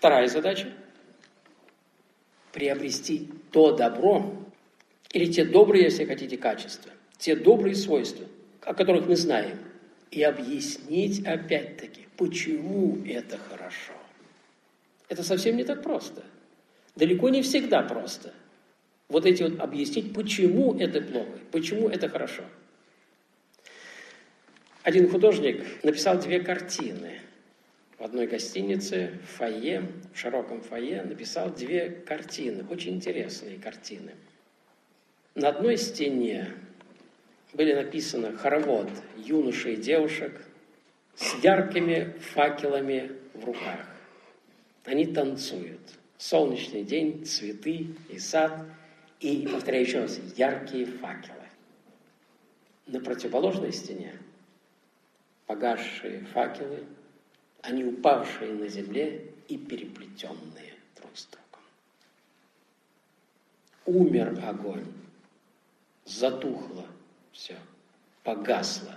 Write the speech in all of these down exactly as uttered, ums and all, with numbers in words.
Вторая задача – приобрести то добро, или те добрые, если хотите, качества, те добрые свойства, о которых мы знаем, и объяснить опять-таки, почему это хорошо. Это совсем не так просто. Далеко не всегда просто. Вот эти вот объяснить, почему это плохо, почему это хорошо. Один художник написал две картины. В одной гостинице, в фойе, в широком фойе, написал две картины, очень интересные картины. На одной стене были написаны хоровод юношей и девушек с яркими факелами в руках. Они танцуют. Солнечный день, цветы и сад. И, повторяю еще раз, яркие факелы. На противоположной стене погасшие факелы, они упавшие на земле и переплетенные друг с другом. Умер огонь, затухло все, погасло.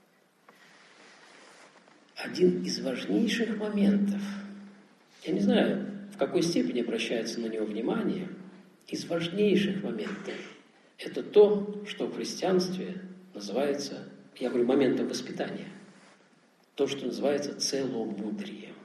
Один из важнейших моментов, я не знаю, в какой степени обращается на него внимание, из важнейших моментов, это то, что в христианстве называется, я говорю, моментом воспитания, то, что называется целомудрием.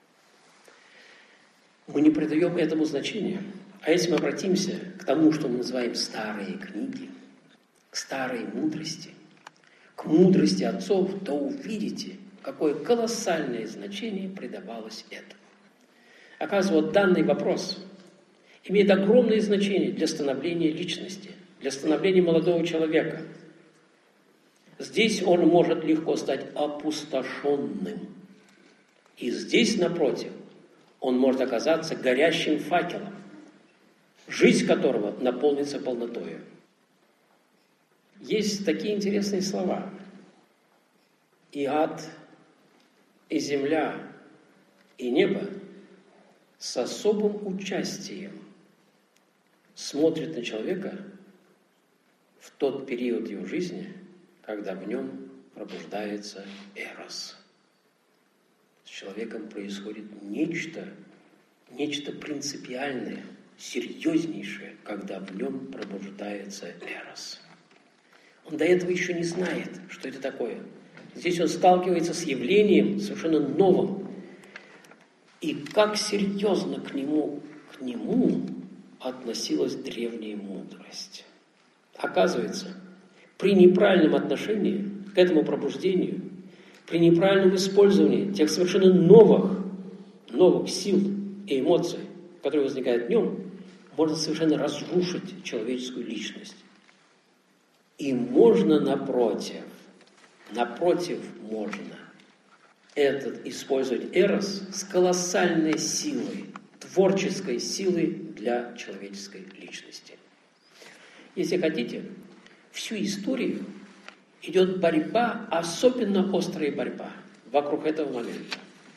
Мы не придаем этому значения. А если мы обратимся к тому, что мы называем старые книги, к старой мудрости, к мудрости отцов, то увидите, какое колоссальное значение придавалось этому. Оказывается, вот данный вопрос имеет огромное значение для становления личности, для становления молодого человека. Здесь он может легко стать опустошенным. И здесь, напротив, он может оказаться горящим факелом, жизнь которого наполнится полнотою. Есть такие интересные слова. И ад, и земля, и небо с особым участием смотрят на человека в тот период его жизни, когда в нем пробуждается эрос. С человеком происходит нечто, нечто принципиальное, серьезнейшее, когда в нем пробуждается эрос. Он до этого еще не знает, что это такое. Здесь он сталкивается с явлением совершенно новым. И как серьезно к нему, к нему относилась древняя мудрость. Оказывается, при неправильном отношении к этому пробуждению, при неправильном использовании тех совершенно новых, новых сил и эмоций, которые возникают в нем, можно совершенно разрушить человеческую личность. И можно напротив, напротив можно этот использовать эрос с колоссальной силой, творческой силой для человеческой личности. Если хотите, всю историю идет борьба, особенно острая борьба вокруг этого момента.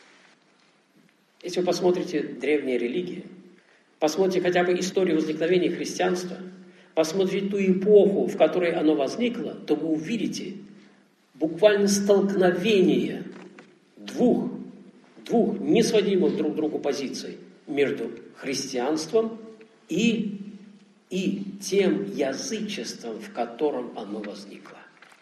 Если вы посмотрите древние религии, посмотрите хотя бы историю возникновения христианства, посмотрите ту эпоху, в которой оно возникло, то вы увидите буквально столкновение двух, двух несводимых друг к другу позиций между христианством и, и тем язычеством, в котором оно возникло.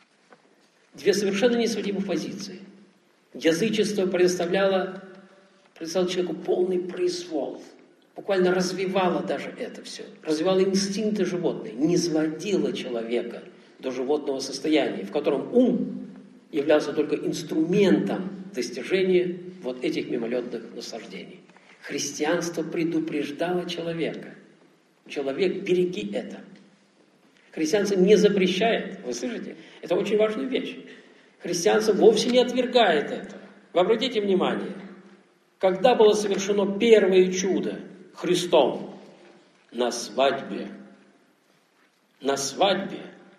Две совершенно несводимых позиции. Язычество предоставляло, предоставляло человеку полный произвол, буквально развивало даже это все, развивало инстинкты животные, не сводило человека до животного состояния, в котором ум являлся только инструментом достижения вот этих мимолетных наслаждений. Христианство предупреждало человека. Человек, береги это. Христианство не запрещает, вы слышите? Это очень важная вещь. Христианство вовсе не отвергает это. Вы обратите внимание, когда было совершено первое чудо Христом? На свадьбе. На свадьбе.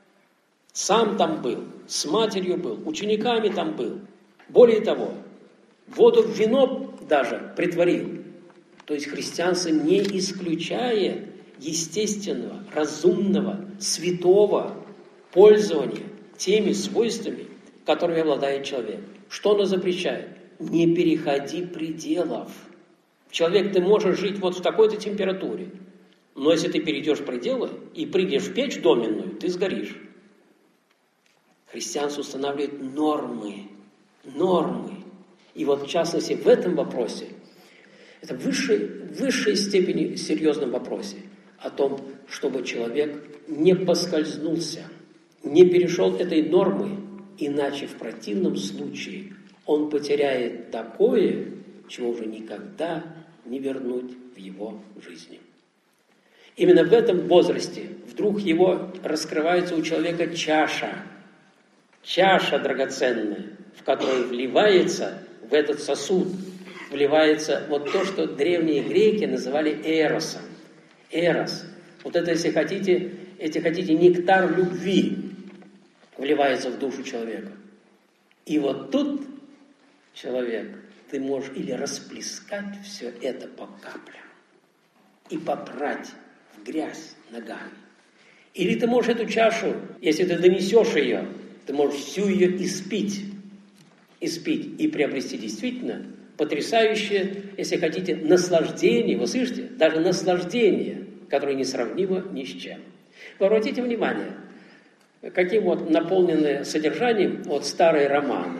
Сам там был, с матерью был, учениками там был. Более того, воду в вино даже притворил. То есть христианство не исключает естественного, разумного, святого пользования теми свойствами, которыми обладает человек. Что оно запрещает? Не переходи пределов. Человек, ты можешь жить вот в такой-то температуре, но если ты перейдешь пределы и прыгнешь в печь доменную, ты сгоришь. Христианство устанавливает нормы, нормы. И вот в частности в этом вопросе, это в высшей, высшей степени серьезном вопросе, о том, чтобы человек не поскользнулся, не перешел этой нормы, иначе в противном случае он потеряет такое, чего уже никогда не вернуть в его жизни. Именно в этом возрасте вдруг его раскрывается у человека чаша, чаша драгоценная, в которой вливается в этот сосуд, вливается вот то, что древние греки называли эросом. Эрос. Вот это, если хотите, если хотите, нектар любви вливается в душу человека. И вот тут, человек, ты можешь или расплескать все это по каплям и попрать в грязь ногами. Или ты можешь эту чашу, если ты донесешь ее, ты можешь всю ее испить, испить и приобрести действительно потрясающее, если хотите, наслаждение, вы слышите, даже наслаждение, которое несравнимо ни с чем. Вы обратите внимание, каким вот наполнены содержанием вот старые романы.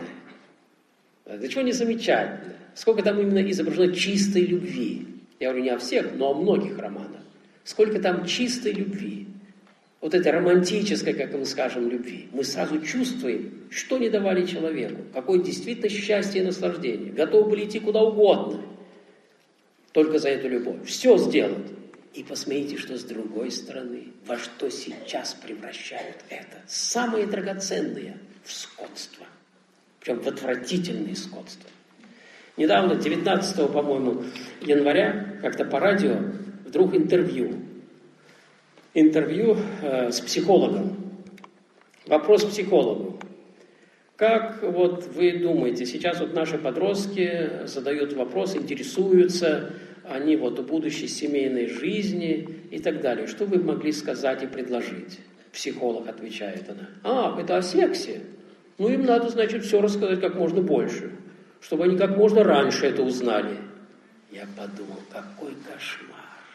До чего не замечательно. Сколько там именно изображено чистой любви. Я говорю не о всех, но о многих романах. Сколько там чистой любви. Вот этой романтической, как мы скажем, любви. Мы сразу чувствуем, что не давали человеку. Какое действительно счастье и наслаждение. Готовы были идти куда угодно. Только за эту любовь. Все сделать. И посмотрите, что с другой стороны, во что сейчас превращают это. Самое драгоценное в скотство. Причем в отвратительное скотство. Недавно, девятнадцатого, по-моему, января, как-то по радио, вдруг интервью. Интервью э, с психологом. Вопрос психологу. Как вот вы думаете, сейчас вот наши подростки задают вопрос, интересуются, они вот о будущей семейной жизни и так далее. Что вы могли сказать и предложить? Психолог отвечает она. А, это о сексе. Ну, им надо, значит, все рассказать как можно больше, чтобы они как можно раньше это узнали. Я подумал, какой кошмар.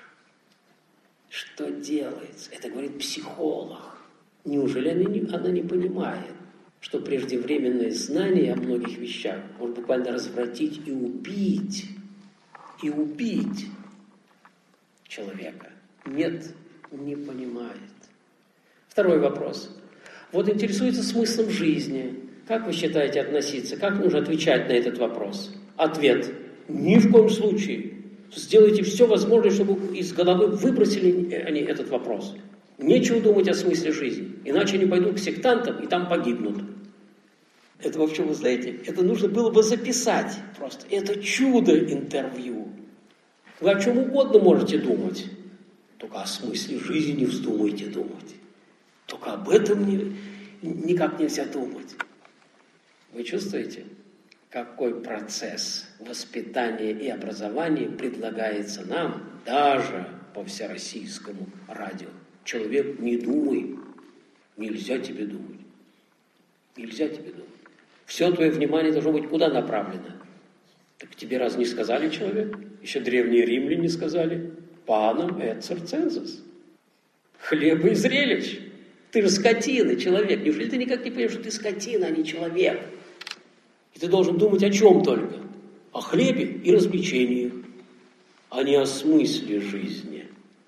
Что делается? Это говорит психолог. Неужели она не, она не понимает, что преждевременное знание о многих вещах может буквально развратить и убить, и убить человека? Нет, не понимает. Второй вопрос. Вот интересуется смыслом жизни. Как вы считаете относиться? Как нужно отвечать на этот вопрос? Ответ. Ни в коем случае. Сделайте все возможное, чтобы из головы выбросили они этот вопрос. Нечего думать о смысле жизни. Иначе они пойдут к сектантам и там погибнут. Это вообще, вы знаете, это нужно было бы записать просто. Это чудо интервью. Вы о чем угодно можете думать. Только о смысле жизни не вздумайте думать. Только об этом не, никак нельзя думать. Вы чувствуете, какой процесс воспитания и образования предлагается нам даже по всероссийскому радио? Человек, не думай. Нельзя тебе думать. Нельзя тебе думать. Все твое внимание должно быть куда направлено? Так тебе раз не сказали, человек? Еще древние римляне сказали. Панам эт цирцензис. Хлеба и зрелищ. Ты же скотина, человек. Неужели ты никак не понимаешь, что ты скотина, а не человек? И ты должен думать о чем только? О хлебе и развлечениях, а не о смысле жизни.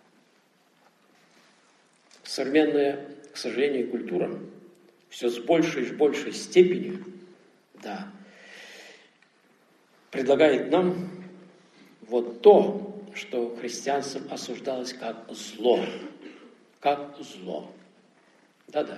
Современная, к сожалению, культура все с большей и большей степенью, да, предлагает нам вот то, что христианством осуждалось как зло. Как зло. Да-да.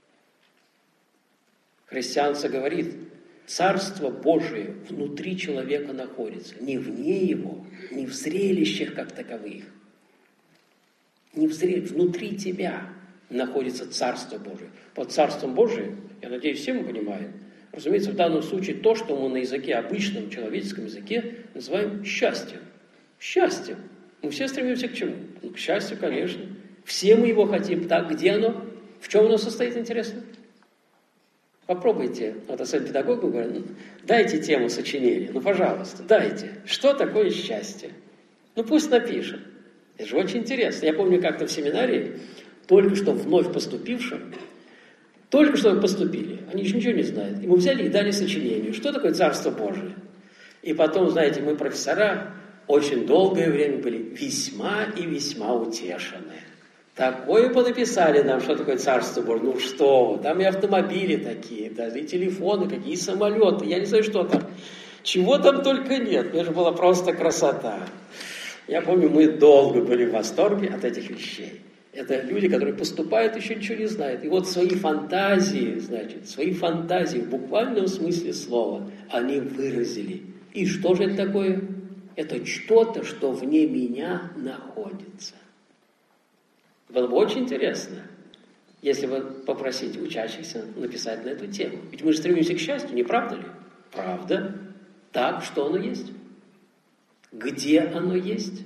Христианство говорит, Царство Божие внутри человека находится, не вне его, не в зрелищах как таковых. Не в зрелищах, внутри тебя находится Царство Божие. Под Царством Божиим, я надеюсь, все мы понимаем, разумеется, в данном случае то, что мы на языке, обычном человеческом языке, называем счастьем. Счастьем. Мы все стремимся к чему? Ну, к счастью, конечно. Все мы его хотим. Так, где оно? В чем оно состоит, интересно? Попробуйте, вот особенно педагогу говорят, ну, дайте тему сочинения, ну, пожалуйста, дайте. Что такое счастье? Ну, пусть напишет. Это же очень интересно. Я помню, как-то в семинарии, только что вновь поступившим, только что поступили, они еще ничего не знают. И мы взяли и дали сочинение. Что такое Царство Божие? И потом, знаете, мы, профессора, очень долгое время были весьма и весьма утешены. Такое понаписали нам, что такое Царство Божие. Ну что вы, там и автомобили такие, даже и телефоны, какие самолеты, я не знаю, что там. Чего там только нет, это же была просто красота. Я помню, мы долго были в восторге от этих вещей. Это люди, которые поступают, еще ничего не знают. И вот свои фантазии, значит, свои фантазии в буквальном смысле слова они выразили. И что же это такое? Это что-то, что вне меня находится. Было бы очень интересно, если бы попросить учащихся написать на эту тему. Ведь мы же стремимся к счастью, не правда ли? Правда. Так, что оно есть? Где оно есть?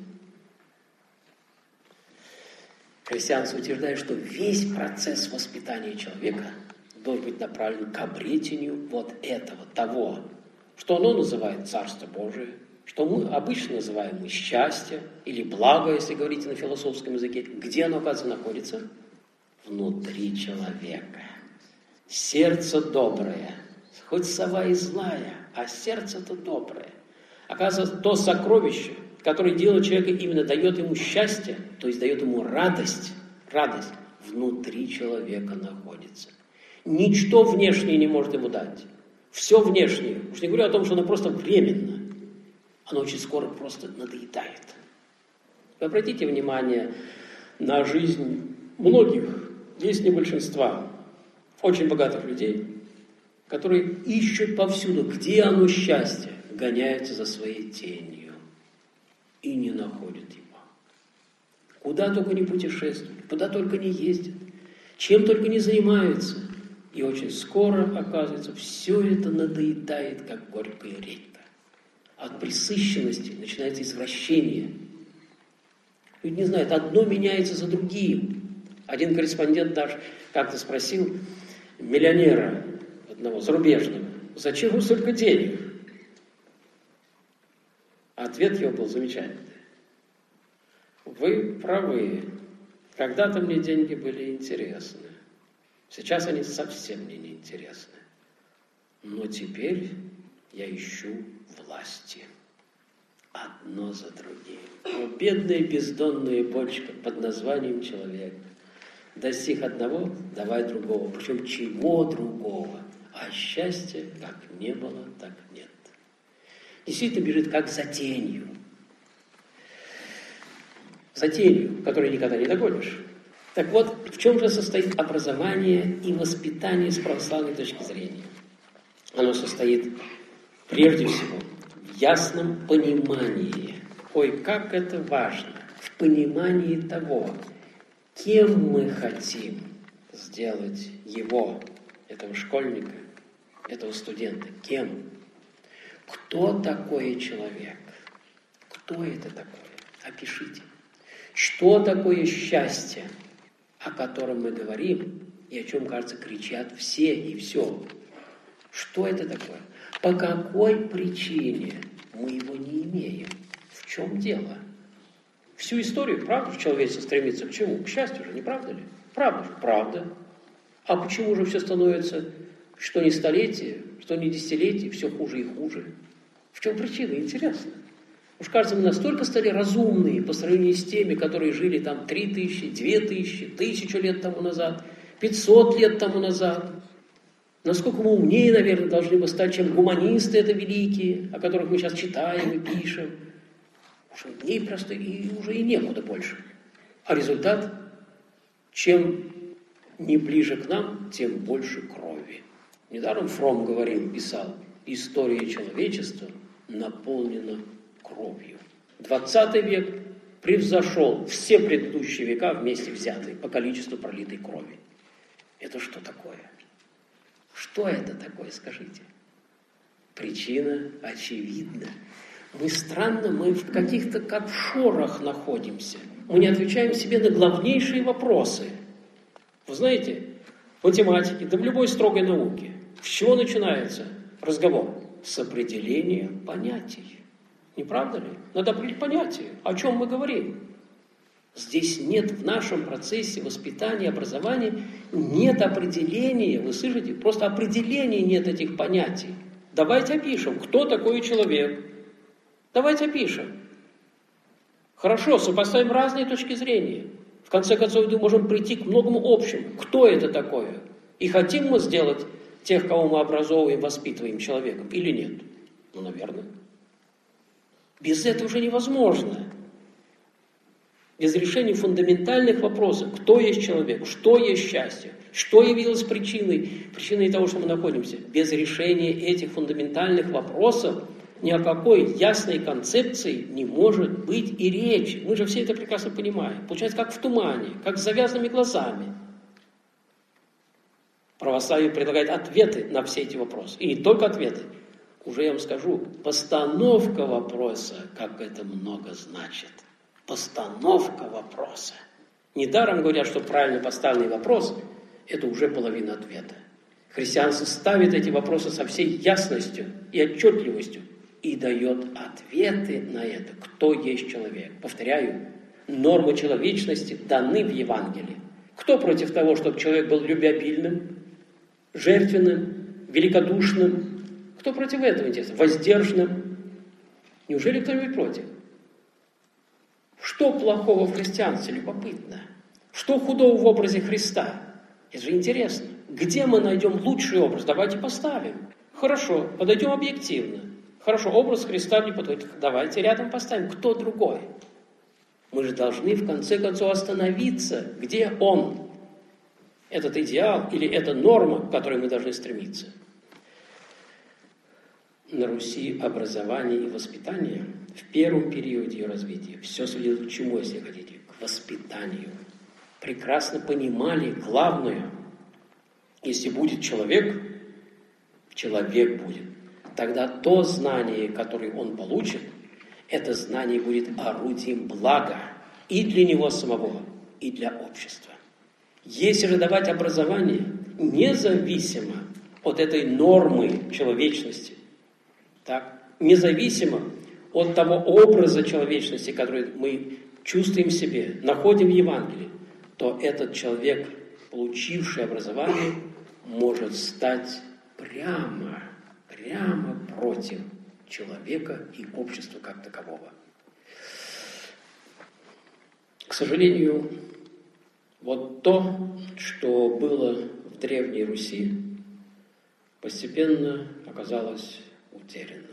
Христианство утверждает, что весь процесс воспитания человека должен быть направлен к обретению вот этого, того, что оно называет Царство Божие, что мы обычно называем мы счастье или благо, если говорить на философском языке. Где оно, оказывается, находится? Внутри человека. Сердце доброе, хоть сова и злая, а сердце-то доброе. Оказывается, то сокровище, которое делает человека, именно дает ему счастье, то есть дает ему радость, радость внутри человека находится. Ничто внешнее не может ему дать. Все внешнее, уж не говорю о том, что оно просто временно, оно очень скоро просто надоедает. Вы обратите внимание на жизнь многих, если не большинства, очень богатых людей, которые ищут повсюду, где оно счастье, гоняются за своей тенью и не находят его. Куда только не путешествуют, куда только не ездят, чем только не занимаются. И очень скоро, оказывается, все это надоедает, как горькая редька. От пресыщенности начинается извращение. Люди не знают, одно меняется за другим. Один корреспондент даже как-то спросил миллионера одного зарубежного, зачем ему столько денег? Ответ его был замечательный. Вы правы. Когда-то мне деньги были интересны. Сейчас они совсем мне не интересны. Но теперь я ищу власти. Одно за другим. Но бедная бездонная бочка под названием человек достиг одного, давай другого. Причем чего другого? А счастья как не было, так нет. Действительно бежит как за тенью. За тенью, которую никогда не догонишь. Так вот, в чем же состоит образование и воспитание с православной точки зрения? Оно состоит, прежде всего, в ясном понимании. Ой, как это важно! В понимании того, кем мы хотим сделать его, этого школьника, этого студента. Кем? Кто такой человек? Кто это такое? Опишите. Что такое счастье, о котором мы говорим, и о чем, кажется, кричат все и все? Что это такое? По какой причине мы его не имеем? В чем дело? Всю историю, правда, человечество стремится к чему? К счастью же, не правда ли? Правда же? Правда. А почему же все становится, что не столетие, что не десятилетие, все хуже и хуже? В чем причина? Интересно. Уж кажется, мы настолько стали разумные по сравнению с теми, которые жили там три тысячи, две тысячи, тысячу лет тому назад, пятьсот лет тому назад. Насколько мы умнее, наверное, должны бы стать, чем гуманисты это великие, о которых мы сейчас читаем и пишем. Уж умнее просто и уже и некуда больше. А результат? Чем не ближе к нам, тем больше крови. Недаром Фром говорил, писал, история человечества наполнена кровью. двадцатый век превзошел все предыдущие века вместе взятые по количеству пролитой крови. Это что такое? Что это такое, скажите? Причина очевидна. Мы странно, мы в каких-то как в шорах находимся. Мы не отвечаем себе на главнейшие вопросы. Вы знаете, в математике, да в любой строгой науке, С чего начинается разговор? С определения понятий. Не правда ли? Надо определить понятие. О чем мы говорим? Здесь нет в нашем процессе воспитания, образования, нет определения, вы слышите? Просто определения нет этих понятий. Давайте опишем, кто такой человек. Давайте опишем. Хорошо, сопоставим разные точки зрения. В конце концов, мы можем прийти к многому общему. Кто это такое? И хотим мы сделать тех, кого мы образовываем, воспитываем человеком, или нет? Ну, наверное. Без этого уже невозможно. Без решения фундаментальных вопросов, кто есть человек, что есть счастье, что явилось причиной, причиной того, что мы находимся. Без решения этих фундаментальных вопросов ни о какой ясной концепции не может быть и речи. Мы же все это прекрасно понимаем. Получается, как в тумане, как с завязанными глазами. Православие предлагает ответы на все эти вопросы. И не только ответы. Уже я вам скажу, постановка вопроса, как это много значит. Постановка вопроса. Недаром говорят, что правильно поставленный вопрос – это уже половина ответа. Христианство ставит эти вопросы со всей ясностью и отчетливостью и дает ответы на это, кто есть человек. Повторяю, нормы человечности даны в Евангелии. Кто против того, чтобы человек был любвеобильным, жертвенным, великодушным? Кто против этого, интересно? Воздержанным? Неужели кто-нибудь против? Что плохого в христианстве? Любопытно. Что худого в образе Христа? Это же интересно. Где мы найдем лучший образ? Давайте поставим. Хорошо, подойдем объективно. Хорошо, образ Христа не подходит. Давайте рядом поставим. Кто другой? Мы же должны в конце концов остановиться. Где Он? Этот идеал или эта норма, к которой мы должны стремиться? На Руси образование и воспитание в первом периоде ее развития все сводилось к чему, если хотите? К воспитанию. Прекрасно понимали главное. Если будет человек, человек будет. Тогда то знание, которое он получит, это знание будет орудием блага и для него самого, и для общества. Если же давать образование независимо от этой нормы человечности, так, независимо от того образа человечности, который мы чувствуем в себе, находим в Евангелии, то этот человек, получивший образование, может стать прямо, прямо против человека и общества как такового. К сожалению, вот то, что было в Древней Руси, постепенно оказалось утерянным.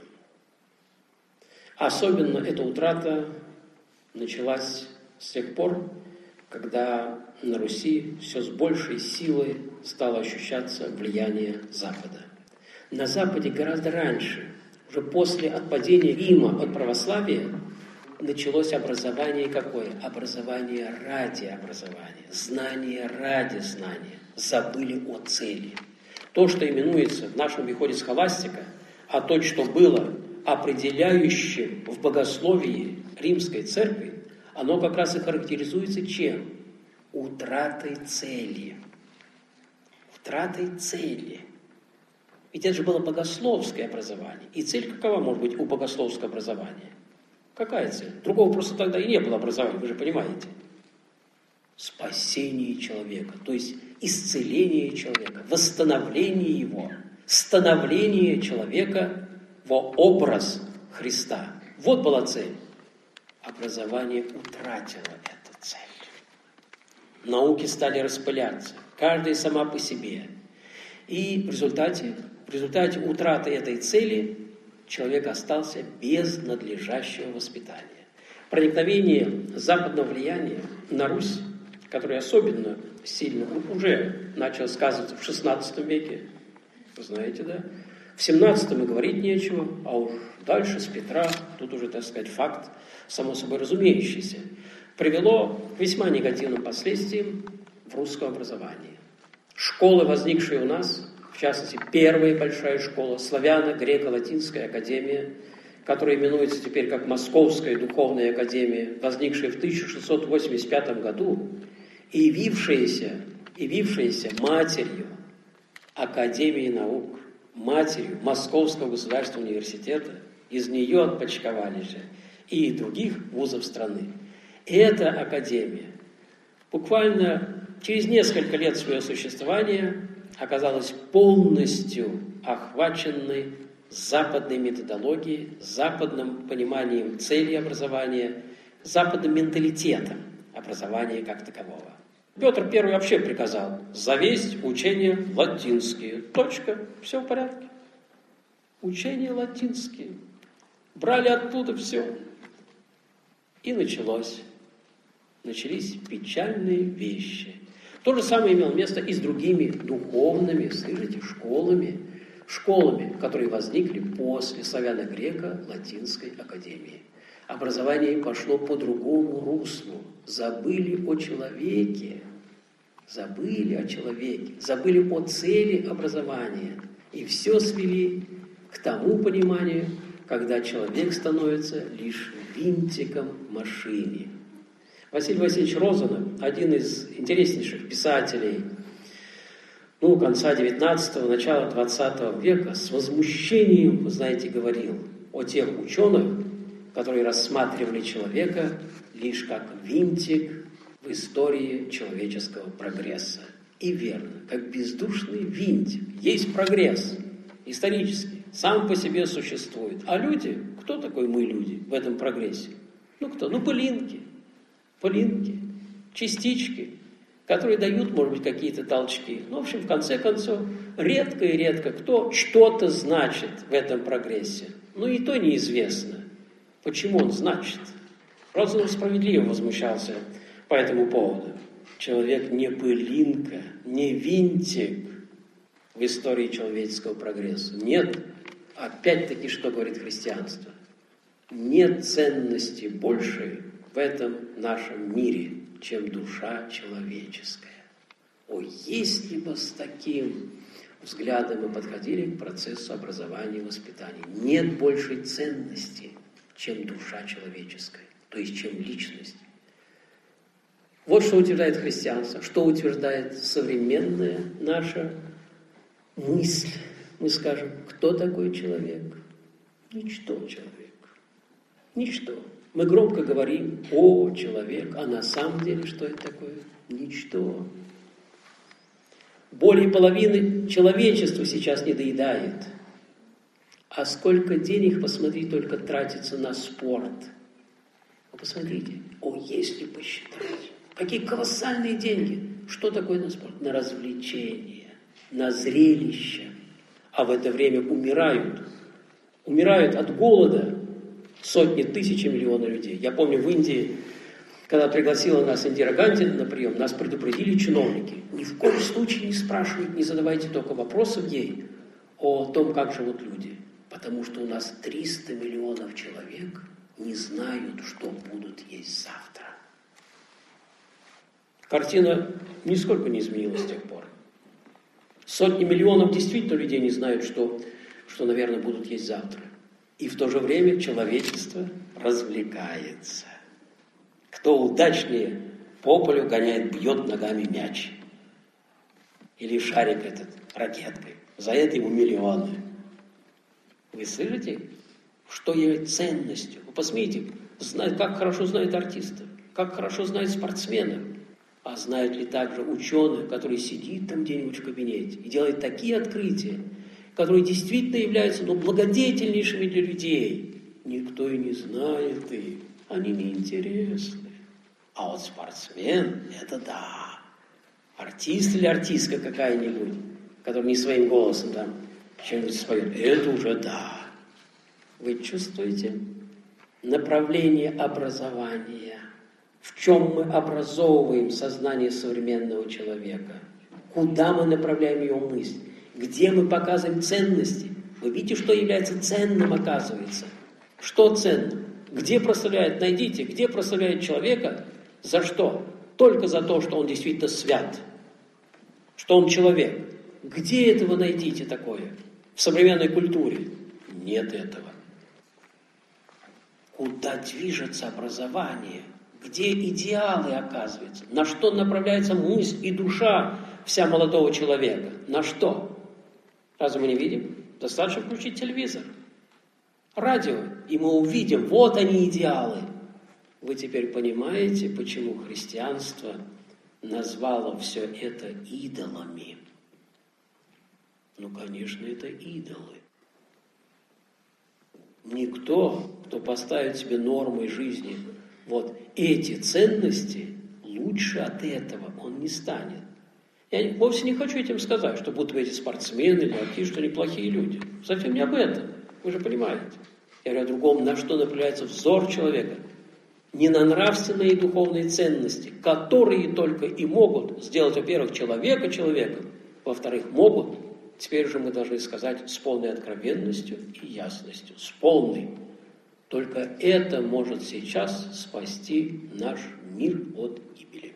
Особенно эта утрата началась с тех пор, когда на Руси все с большей силой стало ощущаться влияние Запада. На Западе гораздо раньше, уже после отпадения Рима от православия, началось образование какое? Образование ради образования, знание ради знания. Забыли о цели. То, что именуется в нашем обиходе схоластика, а то, что было определяющим в богословии Римской Церкви, оно как раз и характеризуется чем? Утратой цели. Утратой цели. Ведь это же было богословское образование. И цель какова может быть у богословского образования? Какая цель? Другого просто тогда и не было образования, вы же понимаете. Спасение человека, то есть исцеление человека, восстановление его, становление человека во образ Христа. Вот была цель. Образование утратило эту цель. Науки стали распыляться, каждая сама по себе. И в результате, в результате утраты этой цели человек остался без надлежащего воспитания. Проникновение западного влияния на Русь, которое особенно сильно уже начало сказываться в шестнадцатом веке, вы знаете, да? В семнадцатом и говорить нечего, а уж дальше с Петра, тут уже, так сказать, факт, само собой разумеющийся, привело к весьма негативным последствиям в русском образовании. Школы, возникшие у нас, в частности, первая большая школа, славяно-греко-латинская академия, которая именуется теперь как Московская духовная академия, возникшая в тысяча шестьсот восемьдесят пятом году и явившаяся, явившаяся матерью Академией наук, матерью Московского государственного университета, из нее отпочковали же и других вузов страны. Эта академия буквально через несколько лет своего существования оказалась полностью охваченной западной методологией, западным пониманием цели образования, западным менталитетом образования как такового. Петр Первый вообще приказал завесть учения латинские. Точка. Все в порядке. Учения латинские. Брали оттуда все. И началось. Начались печальные вещи. То же самое имело место и с другими духовными, слышите, школами, школами, которые возникли после славяно-греко-латинской академии. Образование пошло по другому руслу. Забыли о человеке. Забыли о человеке. Забыли о цели образования. И все свели к тому пониманию, когда человек становится лишь винтиком в машине. Василий Васильевич Розанов, один из интереснейших писателей, ну, конца девятнадцатого, начала двадцатого века, с возмущением, вы знаете, говорил о тех ученых, которые рассматривали человека лишь как винтик в истории человеческого прогресса. И верно, как бездушный винтик. Есть прогресс исторический, сам по себе существует. А люди, кто такой мы люди в этом прогрессе? Ну кто? Ну пылинки, пылинки, частички, которые дают, может быть, какие-то толчки. Ну, в общем, в конце концов, редко и редко кто что-то значит в этом прогрессе. Ну и то неизвестно, почему он значит. Розанов справедливо возмущался по этому поводу. Человек не пылинка, не винтик в истории человеческого прогресса. Нет, опять-таки, что говорит христианство? Нет ценности большей в этом нашем мире, чем душа человеческая. О, если бы с таким взглядом мы подходили к процессу образования и воспитания. Нет большей ценности, чем душа человеческая, то есть чем личность. Вот что утверждает христианство, что утверждает современная наша мысль. Мы скажем, кто такой человек? Ничто человек. Ничто. Мы громко говорим «О, человек», а на самом деле что это такое? Ничто. Более половины человечества сейчас не доедает. А сколько денег, посмотри, только тратится на спорт. Вы посмотрите, о, если посчитать, какие колоссальные деньги. Что такое на спорт? На развлечения, на зрелища. А в это время умирают. Умирают от голода сотни тысяч и миллионы людей. Я помню, в Индии, когда пригласила нас Индира Ганди на прием, нас предупредили чиновники. Ни в коем случае не спрашивайте, не задавайте только вопросов ей о том, как живут люди. Потому что у нас триста миллионов человек не знают, что будут есть завтра. Картина нисколько не изменилась с тех пор. Сотни миллионов действительно людей не знают, что, что, наверное, будут есть завтра. И в то же время человечество развлекается. Кто удачнее по полю гоняет, бьет ногами мяч. Или шарик этот ракеткой. За это ему миллионы. Вы слышите, что является ценностью? Вы посмотрите, знают, как хорошо знают артистов, как хорошо знают спортсменов. А знают ли также ученых, который сидит там где-нибудь в кабинете и делает такие открытия, которые действительно являются ну, благодетельнейшими для людей. Никто и не знает их, они неинтересны. А вот спортсмен, это да. Артист или артистка какая-нибудь, который не своим голосом там что-нибудь споет, это уже да. Вы чувствуете направление образования? В чем мы образовываем сознание современного человека? Куда мы направляем его мысль? Где мы показываем ценности? Вы видите, что является ценным, оказывается? Что ценно? Где прославляет? Найдите, где прославляет человека? За что? Только за то, что он действительно свят. Что он человек. Где этого найдите такое? В современной культуре? Нет этого. Куда движется образование? Где идеалы, оказывается? На что направляется мысль и душа вся молодого человека? На что? Разве мы не видим? Достаточно включить телевизор, радио, и мы увидим, вот они идеалы. Вы теперь понимаете, почему христианство назвало все это идолами? Ну, конечно, это идолы. Никто, кто поставит себе нормой жизни вот эти ценности, лучше от этого он не станет. Я вовсе не хочу этим сказать, что будто бы эти спортсмены или артисты, что они плохие люди. Совсем не об этом. Вы же понимаете. Я говорю о другом, на что направляется взор человека. Не на нравственные и духовные ценности, которые только и могут сделать, во-первых, человека человеком, во-вторых, могут, теперь же мы должны сказать с полной откровенностью и ясностью, с полной. Только это может сейчас спасти наш мир от гибели.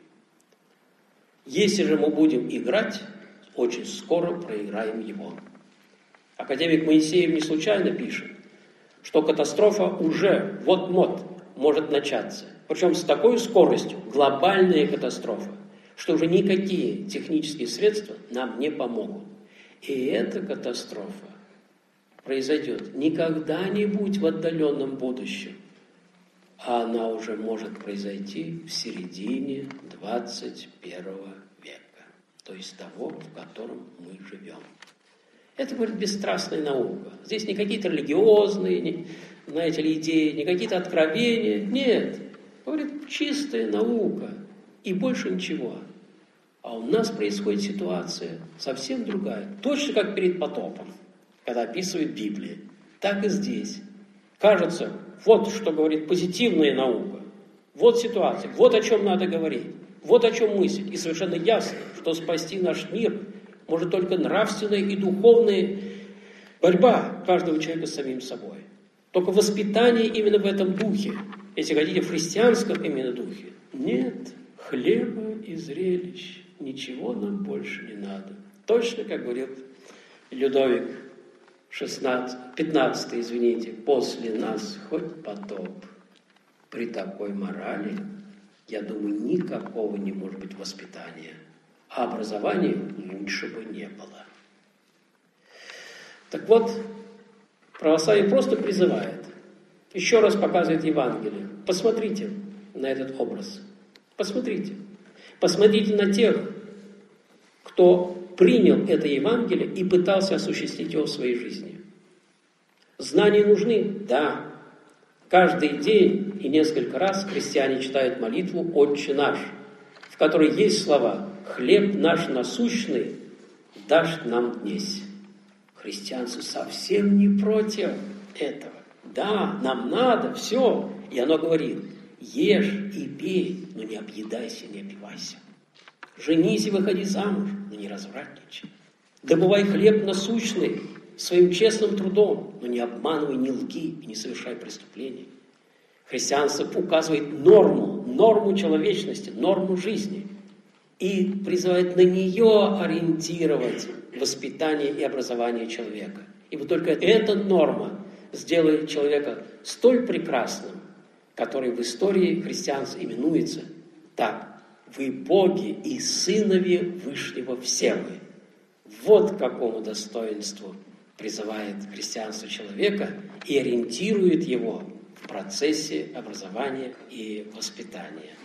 Если же мы будем играть, очень скоро проиграем его. Академик Моисеев не случайно пишет, что катастрофа уже вот-вот может начаться. Причем с такой скоростью, глобальная катастрофа, что уже никакие технические средства нам не помогут. И эта катастрофа произойдет не когда-нибудь в отдаленном будущем, а она уже может произойти в середине двадцать первого века, то есть того, в котором мы живем. Это, говорит, бесстрастная наука. Здесь не какие-то религиозные, не, знаете ли, идеи, не какие-то откровения. Нет. Говорит, чистая наука. И больше ничего. А у нас происходит ситуация совсем другая. Точно как перед потопом, когда описывает Библия. Так и здесь. Кажется, вот что говорит позитивная наука. Вот ситуация. Вот о чем надо говорить. Вот о чем мыслить. И совершенно ясно, что спасти наш мир может только нравственная и духовная борьба каждого человека с самим собой. Только воспитание именно в этом духе. Если хотите, в христианском именно духе. Нет хлеба и зрелищ. Ничего нам больше не надо. Точно, как говорит Людовик шестнадцатый, пятнадцатый, извините, после нас хоть потоп. При такой морали, я думаю, никакого не может быть воспитания. А образования лучше бы не было. Так вот, православие просто призывает, еще раз показывает Евангелие. Посмотрите на этот образ. Посмотрите. Посмотрите на тех, кто принял это Евангелие и пытался осуществить его в своей жизни. Знания нужны? Да. Каждый день и несколько раз христиане читают молитву «Отче наш», в которой есть слова «Хлеб наш насущный дашь нам днесь». Христианство совсем не против этого. Да, нам надо, все. И оно говорит, ешь и пей, но не объедайся, не опивайся. Женись и выходи замуж, но не развратничай. Добывай хлеб насущный своим честным трудом, но не обманывай, не лги и не совершай преступлений. Христианство указывает норму, норму человечности, норму жизни. И призывает на нее ориентировать воспитание и образование человека. Ибо только эта норма сделает человека столь прекрасным, который в истории христианства именуется так. Вы боги и сынови Вышнего все вы. Вот к какому достоинству призывает христианство человека и ориентирует его в процессе образования и воспитания.